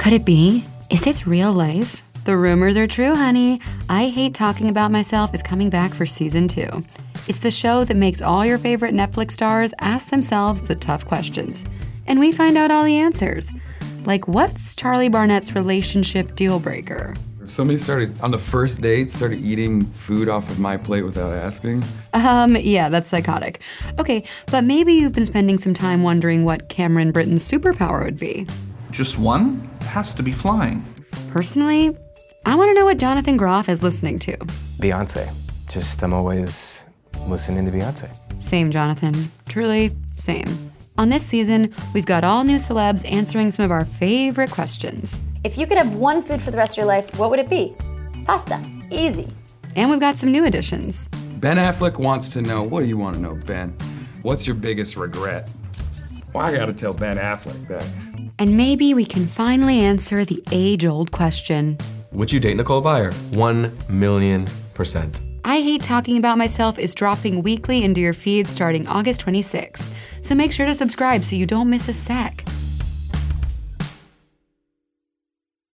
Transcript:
Could it be? Is this real life? The rumors are true, honey. I Hate Talking About Myself is coming back for season 2. It's the show that makes all your favorite Netflix stars ask themselves the tough questions. And we find out all the answers. Like, what's Charlie Barnett's relationship deal breaker? If somebody started, on the first date, started eating food off of my plate without asking. Yeah, that's psychotic. Okay, but maybe you've been spending some time wondering what Cameron Britton's superpower would be. Just one? It has to be flying. Personally, I want to know what Jonathan Groff is listening to. Beyonce. I'm always listening to Beyonce. Same, Jonathan. Truly, same. On this season, we've got all new celebs answering some of our favorite questions. If you could have one food for the rest of your life, what would it be? Pasta. Easy. And we've got some new additions. Ben Affleck wants to know, what do you want to know, Ben? What's your biggest regret? Well, I gotta tell Ben Affleck that. And maybe we can finally answer the age-old question. Would you date Nicole Byer? 1,000,000%. I Hate Talking About Myself is dropping weekly into your feed starting August 26th. So make sure to subscribe so you don't miss a sec.